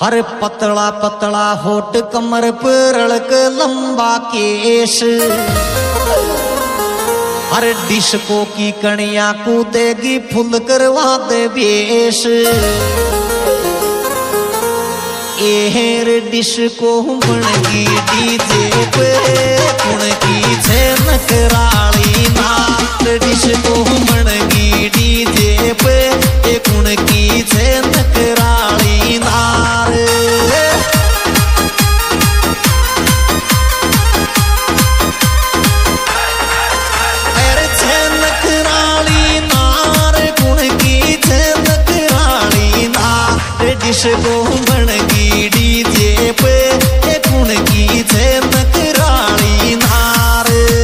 अरे पतला पतला होठ कमर पर अड़क लंबा केश, अरे डिस्को की कणिया कूदेगी फुल करवा दे बेश। एहर डिस्को बनगी डीजे पे कुण की छे नकराली नाच। डिस्को बनगी डीजे पे कुण की छे नकराली नार। अरे छे नकराली नार कुण की छे नकराली नार। डिस्को बनगी डीजे पे कुण की छे नकराली नार।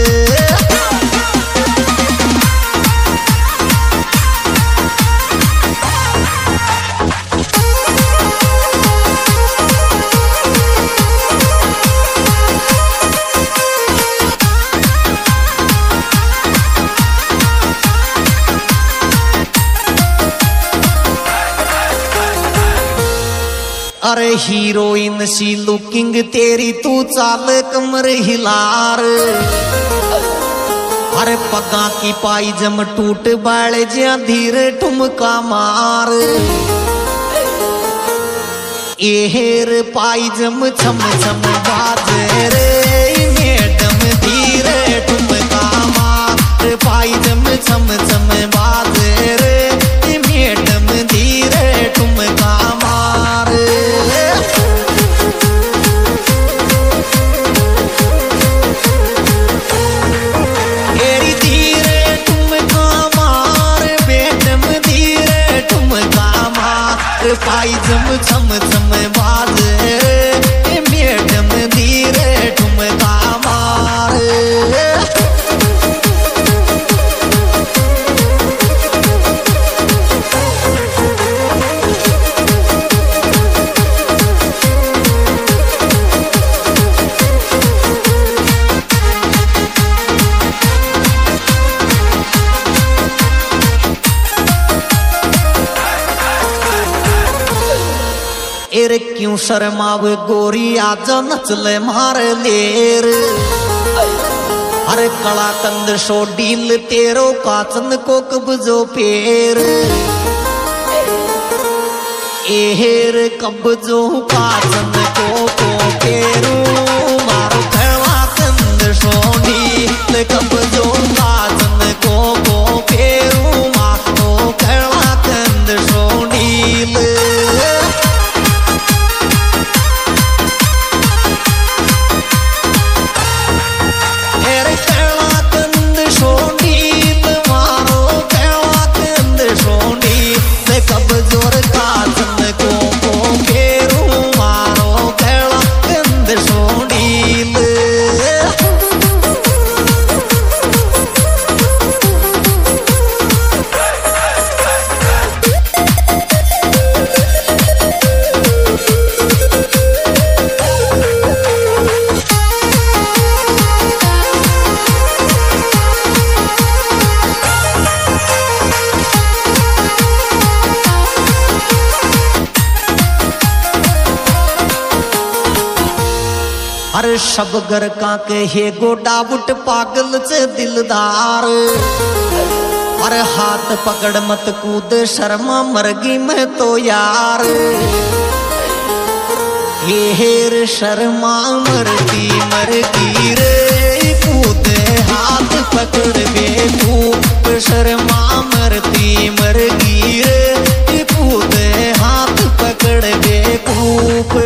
अरे हीरोइन सी लुकिंग तेरी तू चाल कमर हिलार। अरे पगा की पायजम टूट बाल ज्या धीरे ठुमका मार। एहर पायजम छम छम बाजे रे मैडम धीरे ठुमका मार। पायजम छम छम बाजे रे मैडम धीरे ठुमका मार। एरी धीरे ठुमका मार मैडम धीरे ठुमका मार। पायजम छम छम बाजे रे मैडम धीरे ठुमका मार। एरे क्यों शर्मावे गोरी आजा नचले मार लेर। अरे कला कंद शो डील तेरो काचन को कब्जो पेर। एहर कब्जो काचन को पेरू मारो कला कंद शो डील कब्जो काचन को पेरू मारो कला कंद शो डील। अरे सब घर का के हे गोडा बुट पागल से दिलदार। अरे हाथ पकड़ मत कूद शर्मा मरगी मैं तो यार। हेर शर्मा मरगी रे कूद हाथ पकड़ बेकूफ। शर्मा मरगी रे कूद हाथ पकड़ बेकूफ।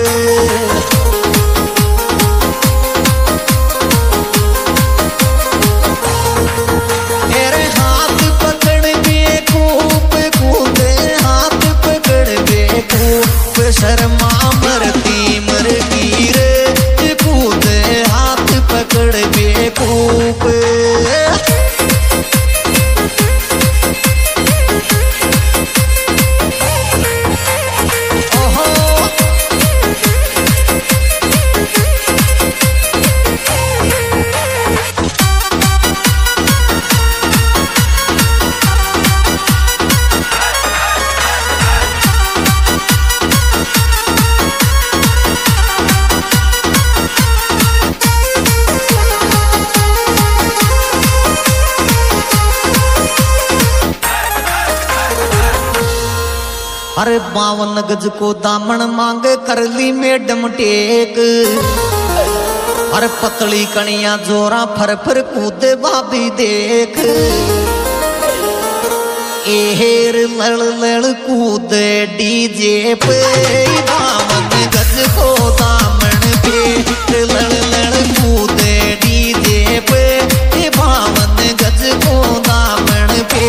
शर्मा मरगी रे कूद हाथ पकड़ बेकूफ। अरे 52 गज को दामन मांगे कर ली मैडम टेक। अरे पतली कणिया जोरा फर फर कूदे भाभी देख। एहेर लड़ लड़ कूदे डीजे पे 52 गज को दामन पे लड़ लड़ कूदे डीजे पे 52 गज को दामन पे।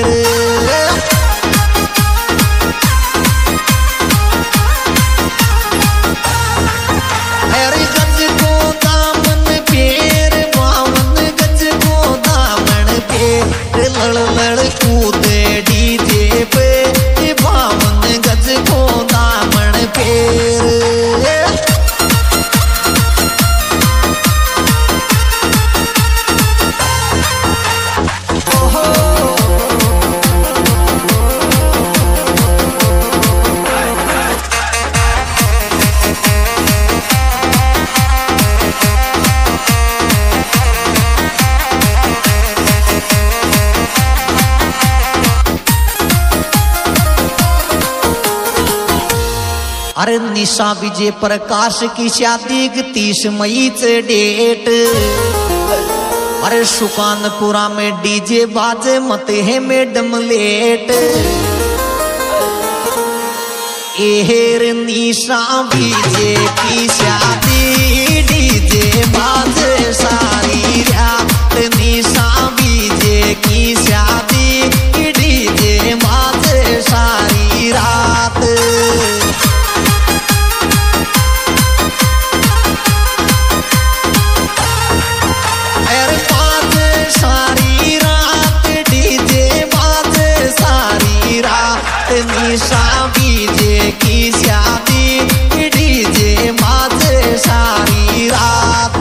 अरे निशा विजय प्रकाश की शादी 30 मई से डेट। अरे सुकानपुरा में डीजे बाजे मत है मैडम लेट। एहेर निशा विजय की शादी डीजे बाजे सारी रात। निशा विजय की शादी डीजे बाजे सारी रात। निशा विजय की शादी डीजे बाजे सारी रात।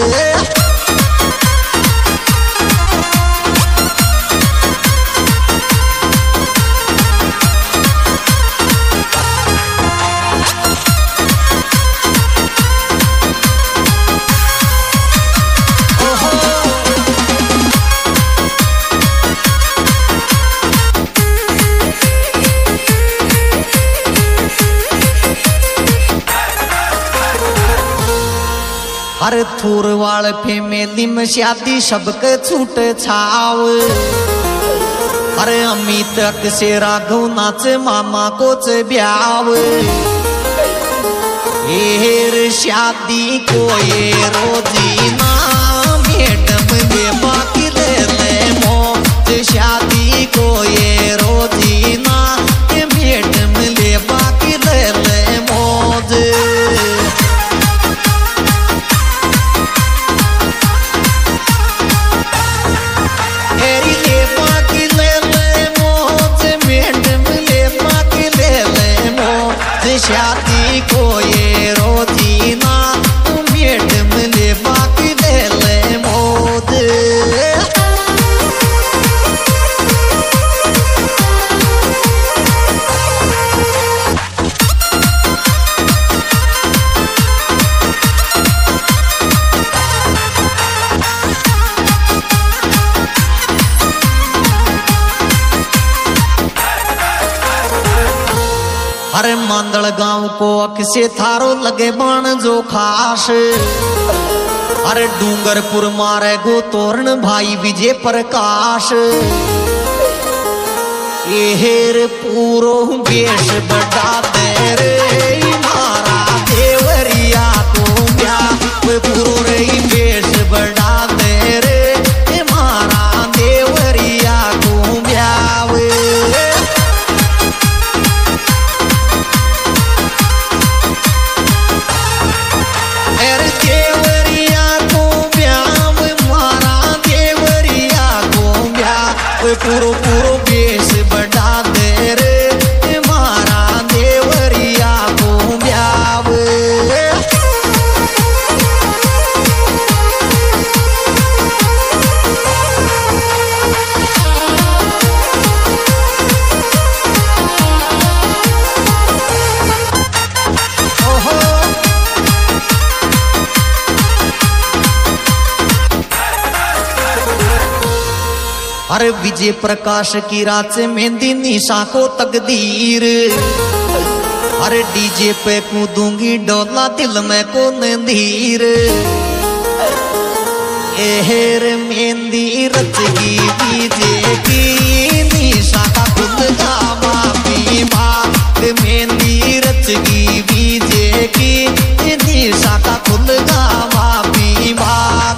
अरे थूरवाल फैमिली में शादी सबके छूट छाव। अरे अमित से राघव नाच मामा को च ब्याव। हेर शादी को ये रोजीना मैडम ये बाकी ले ले मौज। शादी को ये रोजीना ये मैडम ले बाकी ले ले मौज। शादी को ये रोजीना मैडम ले बाकी ले ले मौज। अरे मांदड़ गांव को अक्से थारो लगे बाण जो खास। अरे डूंगरपुर मारे गो तोरण भाई विजय प्रकाश। एहेर पूरो बेश बड़ा दे रे मारा देवरिया को ब्याह। पूरो रे बेश बड़ा दे रे मारा देवरिया को ब्याह। पूरो पूरो बेश बढ़ा दे रे मारा देवरिया को ब्याव। अरे विजय प्रकाश की रात से मेहंदी निशा को तकदीर। अरे डीजे पे कूदूंगी डोला दिल में को नंदीर। एहर मेहंदी रचगी विजय की निशा का खुद गावा पीवा। मेहंदी रचगी विजय की निशा का खुद गावा पीवा।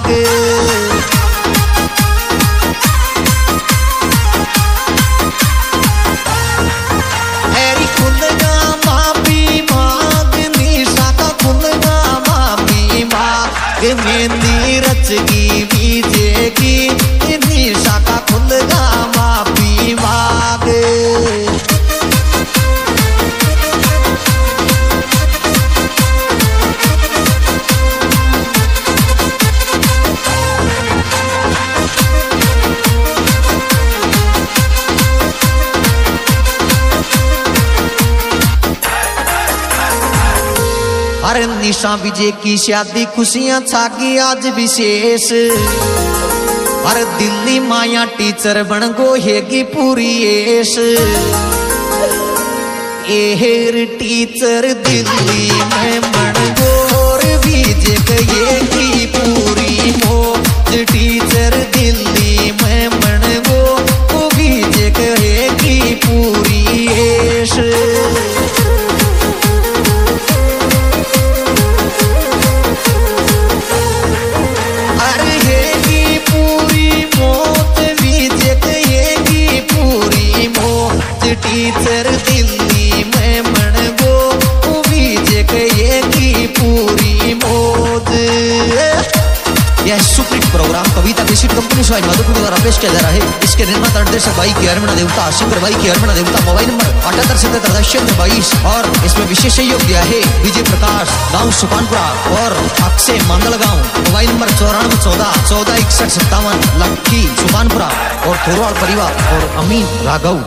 मेहंदी रचगी विजय की निशा का खुद गावा पीवाग। अरे निशा विजय की शादी खुशियां छागी आज विशेष। अरे दिल्ली माया टीचर बन गो हेगी पूरी एश। एहर टीचर दिल्ली में बन गो और विजय कहेगी पूरी मौज। टीचर दिल्ली में बन गो विजय कहेगी पूरी एश। टीचर दिल्ली में मन गो विजय कहेगी पूरी मौज। यह superhit program Kavita basic company से मधुपुर द्वारा पेश किया जा रहा है। इसके निर्माता निर्देशक भाई की हरमना देवता, शंकर भाई की हरमना देवता। मोबाइल नंबर 7877 और इसमें विशेष सहयोग दिया है विजय प्रकाश, गांव सुपानपुरा और अक्षय मंगल गांव। मोबाइल नंबर 9414 146157 लक्की सुपानपुरा और थोरवाड़ परिवार और अमीन राघव।